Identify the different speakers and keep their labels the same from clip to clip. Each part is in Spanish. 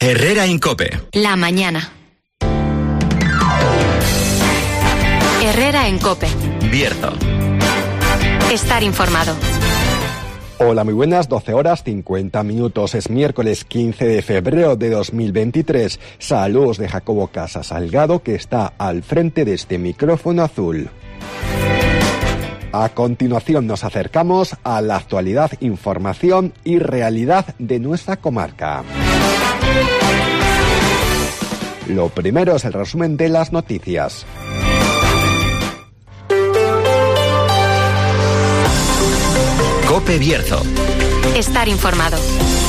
Speaker 1: Herrera en COPE.
Speaker 2: La mañana. Herrera en COPE.
Speaker 1: Bierzo.
Speaker 2: Estar informado.
Speaker 3: Hola, muy buenas, 12 horas 50 minutos. Es miércoles 15 de febrero de 2023. Saludos de Jacobo Casa Salgado, que está al frente de este micrófono azul. A continuación nos acercamos a la actualidad, información y realidad de nuestra comarca. Lo primero es el resumen de las noticias.
Speaker 1: COPE Bierzo.
Speaker 2: Estar informado.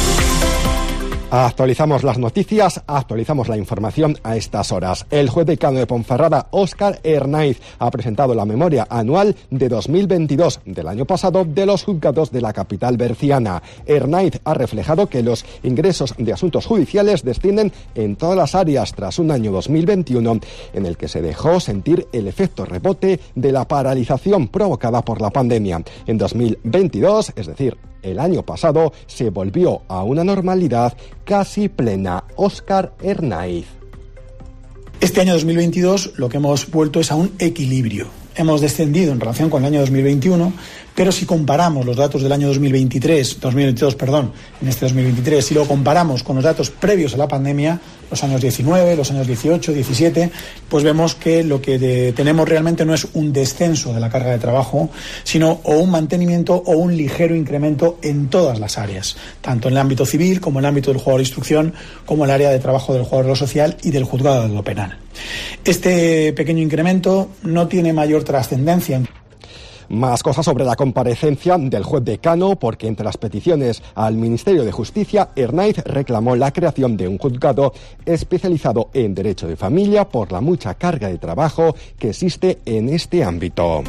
Speaker 3: Actualizamos las noticias, actualizamos la información a estas horas. El juez decano de Ponferrada, Óscar Hernáiz, ha presentado la memoria anual de 2022 del año pasado de los juzgados de la capital berciana. Hernáiz ha reflejado que los ingresos de asuntos judiciales descienden en todas las áreas tras un año 2021 en el que se dejó sentir el efecto rebote de la paralización provocada por la pandemia. En 2022, es decir, el año pasado, se volvió a una normalidad casi plena. Óscar Hernáiz.
Speaker 4: Este año 2022 lo que hemos vuelto es a un equilibrio. Hemos descendido en relación con el año 2021, pero si comparamos los datos del año 2022, en este 2023, si lo comparamos con los datos previos a la pandemia, los años 19, los años 18, 17, pues vemos que lo que tenemos realmente no es un descenso de la carga de trabajo, sino o un mantenimiento o un ligero incremento en todas las áreas, tanto en el ámbito civil como en el ámbito del juzgado de instrucción, como en el área de trabajo del juzgado de lo social y del juzgado de lo penal. Este pequeño incremento no tiene mayor trascendencia.
Speaker 3: Más cosas sobre la comparecencia del juez decano, porque entre las peticiones al Ministerio de Justicia, Hernáiz reclamó la creación de un juzgado especializado en derecho de familia por la mucha carga de trabajo que existe en este ámbito.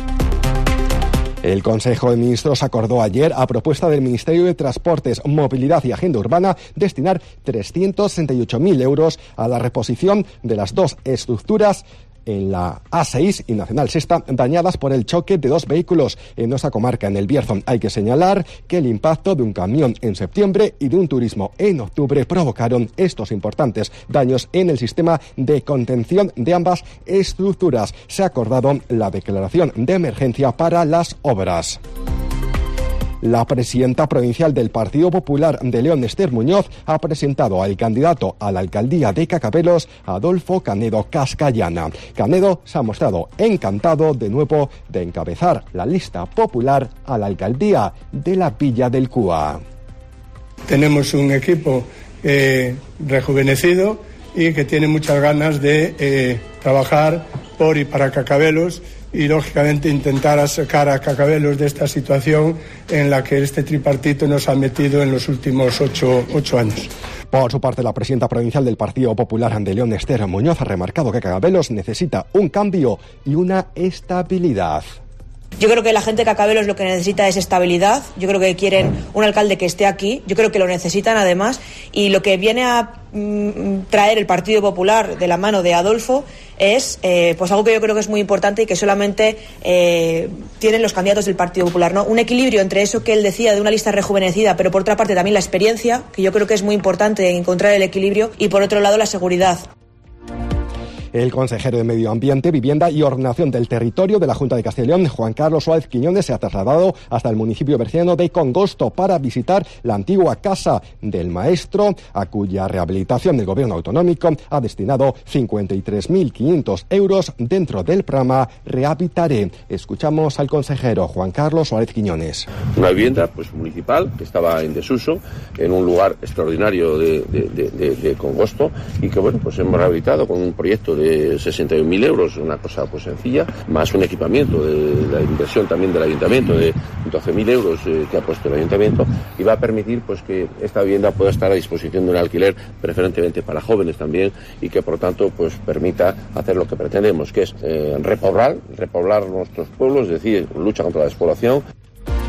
Speaker 3: El Consejo de Ministros acordó ayer, a propuesta del Ministerio de Transportes, Movilidad y Agenda Urbana, destinar 368.000 euros a la reposición de las dos estructuras en la A6 y Nacional Sexta, dañadas por el choque de dos vehículos en nuestra comarca, en el Bierzo. Hay que señalar que el impacto de un camión en septiembre y de un turismo en octubre provocaron estos importantes daños en el sistema de contención de ambas estructuras. Se ha acordado la declaración de emergencia para las obras. La presidenta provincial del Partido Popular de León, Esther Muñoz, ha presentado al candidato a la alcaldía de Cacabelos, Adolfo Canedo Cascallana. Canedo se ha mostrado encantado de nuevo de encabezar la lista popular a la alcaldía de la Villa del Cúa.
Speaker 5: Tenemos un equipo rejuvenecido y que tiene muchas ganas de trabajar por y para Cacabelos, y lógicamente intentar sacar a Cacabelos de esta situación en la que este tripartito nos ha metido en los últimos ocho años.
Speaker 3: Por su parte, la presidenta provincial del Partido Popular de León, Esther Muñoz, ha remarcado que Cacabelos necesita un cambio y una estabilidad.
Speaker 6: Yo creo que la gente de Cacabelos lo que necesita es estabilidad. Yo creo que quieren un alcalde que esté aquí. Yo creo que lo necesitan además. Y lo que viene a traer el Partido Popular de la mano de Adolfo es pues algo que yo creo que es muy importante y que solamente tienen los candidatos del Partido Popular, ¿no? Un equilibrio entre eso que él decía de una lista rejuvenecida, pero por otra parte también la experiencia, que yo creo que es muy importante encontrar el equilibrio, y por otro lado la seguridad.
Speaker 3: El consejero de Medio Ambiente, Vivienda y Ordenación del Territorio de la Junta de Castilla y León, Juan Carlos Suárez Quiñones, se ha trasladado hasta el municipio berciano de Congosto para visitar la antigua Casa del Maestro, a cuya rehabilitación el Gobierno autonómico ha destinado 53.500 euros dentro del programa Rehabilitaré. Escuchamos al consejero Juan Carlos Suárez Quiñones.
Speaker 7: Una vivienda municipal que estaba en desuso, en un lugar extraordinario de Congosto, y que hemos rehabilitado con un proyecto de 61.000 euros, una cosa sencilla, más un equipamiento de la inversión también del ayuntamiento de 12.000 euros que ha puesto el ayuntamiento, y va a permitir que esta vivienda pueda estar a disposición de un alquiler preferentemente para jóvenes también, y que por tanto permita hacer lo que pretendemos, que es repoblar nuestros pueblos, es decir, lucha contra la despoblación.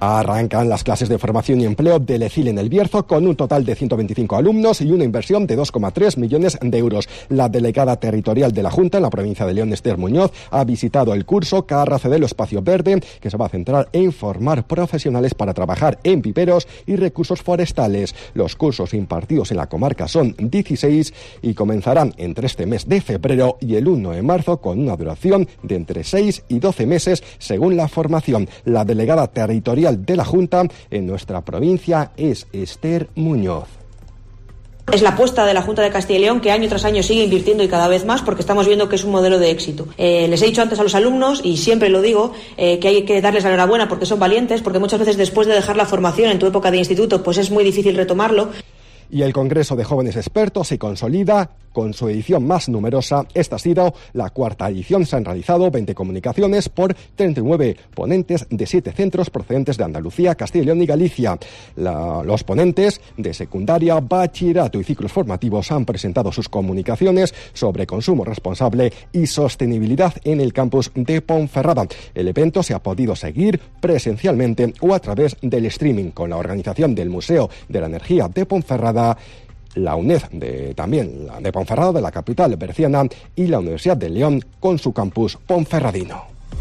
Speaker 3: Arrancan las clases de formación y empleo del ECIL en El Bierzo con un total de 125 alumnos y una inversión de 2,3 millones de euros. La delegada territorial de la Junta en la provincia de León, Esther Muñoz, ha visitado el curso Carracedelo Espacio Verde, que se va a centrar en formar profesionales para trabajar en viveros y recursos forestales. Los cursos impartidos en la comarca son 16 y comenzarán entre este mes de febrero y el 1 de marzo con una duración de entre 6 y 12 meses según la formación. La delegada territorial de la Junta en nuestra provincia es Esther Muñoz.
Speaker 6: Es la apuesta de la Junta de Castilla y León, que año tras año sigue invirtiendo y cada vez más, porque estamos viendo que es un modelo de éxito. Les he dicho antes a los alumnos, y siempre lo digo, que hay que darles la enhorabuena porque son valientes, porque muchas veces después de dejar la formación en tu época de instituto, pues es muy difícil retomarlo.
Speaker 3: Y el Congreso de Jóvenes Expertos se consolida con su edición más numerosa. Esta ha sido la cuarta edición. Se han realizado 20 comunicaciones por 39 ponentes de 7 centros procedentes de Andalucía, Castilla y León y Galicia. Los ponentes de secundaria, bachillerato y ciclos formativos han presentado sus comunicaciones sobre consumo responsable y sostenibilidad en el campus de Ponferrada. El evento se ha podido seguir presencialmente o a través del streaming con la organización del Museo de la Energía de Ponferrada, la UNED también la de Ponferrada, de la capital berciana, y la Universidad de León con su campus ponferradino.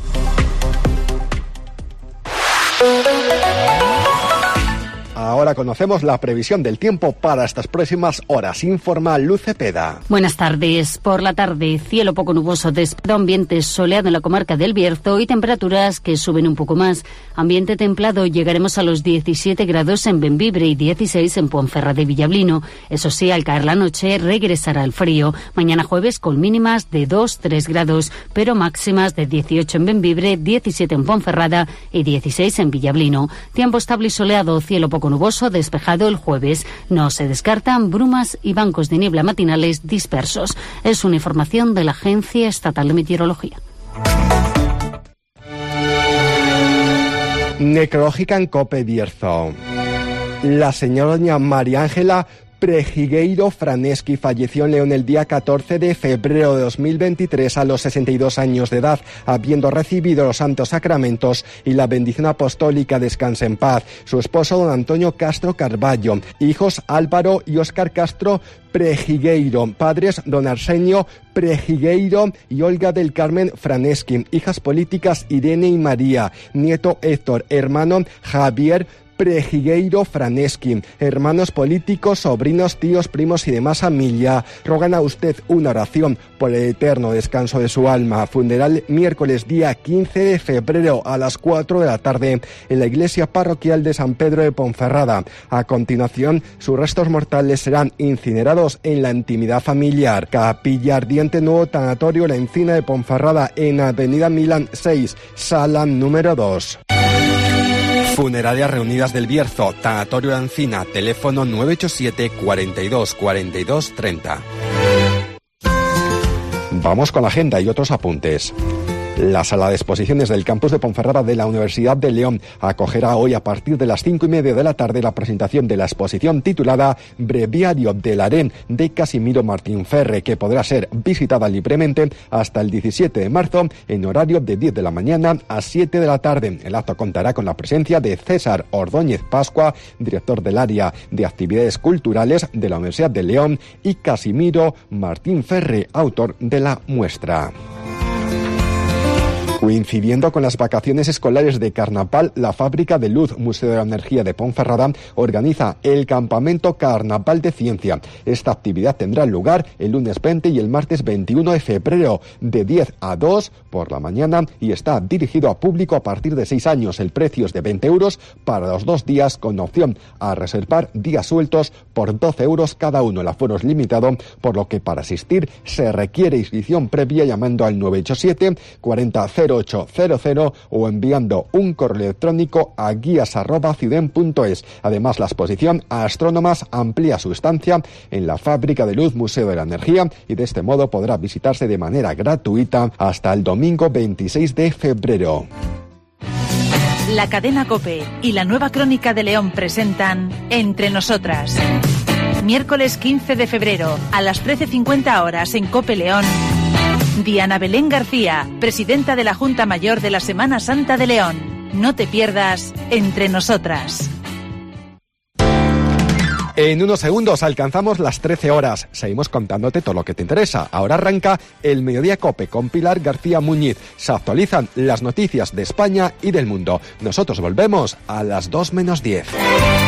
Speaker 3: Ahora conocemos la previsión del tiempo para estas próximas horas. Informa Luz Cepeda.
Speaker 8: Buenas tardes. Por la tarde, cielo poco nuboso, ambiente soleado en la comarca del Bierzo y temperaturas que suben un poco más. Ambiente templado, llegaremos a los 17 grados en Bembibre y 16 en Ponferrada y Villablino. Eso sí, al caer la noche regresará el frío. Mañana jueves con mínimas de 2-3 grados, pero máximas de 18 en Bembibre, 17 en Ponferrada y 16 en Villablino. Tiempo estable y soleado, cielo poco nuboso, despejado el jueves. No se descartan brumas y bancos de niebla matinales dispersos. Es una información de la Agencia Estatal de Meteorología.
Speaker 3: Necrológica en COPE Bierzo. La señora María Ángela Prejigueiro Franeschi falleció en León el día 14 de febrero de 2023 a los 62 años de edad, habiendo recibido los santos sacramentos y la bendición apostólica. Descanse en paz. Su esposo, don Antonio Castro Carballo. Hijos Álvaro y Óscar Castro Prejigueiro. Padres, don Arsenio Prejigueiro y Olga del Carmen Franeschi. Hijas políticas, Irene y María. Nieto Héctor. Hermano Javier Prejigueiro Franeschi. Hermanos políticos, sobrinos, tíos, primos y demás familia rogan a usted una oración por el eterno descanso de su alma. Funeral miércoles día 15 de febrero a las 4 de la tarde en la iglesia parroquial de San Pedro de Ponferrada. A continuación, sus restos mortales serán incinerados en la intimidad familiar. Capilla Ardiente, nuevo tanatorio La Encina de Ponferrada, en Avenida Milán 6, sala número 2. Funerarias Reunidas del Bierzo, tanatorio La Encina, teléfono 987 42 42 30. Vamos con la agenda y otros apuntes. La sala de exposiciones del campus de Ponferrada de la Universidad de León acogerá hoy a partir de las 5:30 de la tarde la presentación de la exposición titulada Breviario del Harén de Casimiro Martín Ferre, que podrá ser visitada libremente hasta el 17 de marzo en horario de 10 de la mañana a 7 de la tarde. El acto contará con la presencia de César Ordóñez Pascua, director del área de actividades culturales de la Universidad de León, y Casimiro Martín Ferre, autor de la muestra. Coincidiendo con las vacaciones escolares de Carnaval, la Fábrica de Luz Museo de la Energía de Ponferrada organiza el Campamento Carnaval de Ciencia. Esta actividad tendrá lugar el lunes 20 y el martes 21 de febrero, de 10 a 2 por la mañana, y está dirigido a público a partir de 6 años. El precio es de 20 euros para los 2 días, con opción a reservar días sueltos por 12 euros cada uno. El aforo es limitado, por lo que para asistir se requiere inscripción previa llamando al 987 40 0800 o enviando un correo electrónico a guías@ciuden.es. Además, la exposición Astrónomas amplía su estancia en la Fábrica de Luz Museo de la Energía y de este modo podrá visitarse de manera gratuita hasta el domingo 26 de febrero.
Speaker 9: La cadena COPE y la Nueva Crónica de León presentan Entre Nosotras. Miércoles 15 de febrero a las 13:50 horas en COPE León. Diana Belén García, presidenta de la Junta Mayor de la Semana Santa de León. No te pierdas Entre Nosotras.
Speaker 3: En unos segundos alcanzamos las 13 horas. Seguimos contándote todo lo que te interesa. Ahora arranca el Mediodía COPE con Pilar García Muñiz. Se actualizan las noticias de España y del mundo. Nosotros volvemos a las 2 menos 10.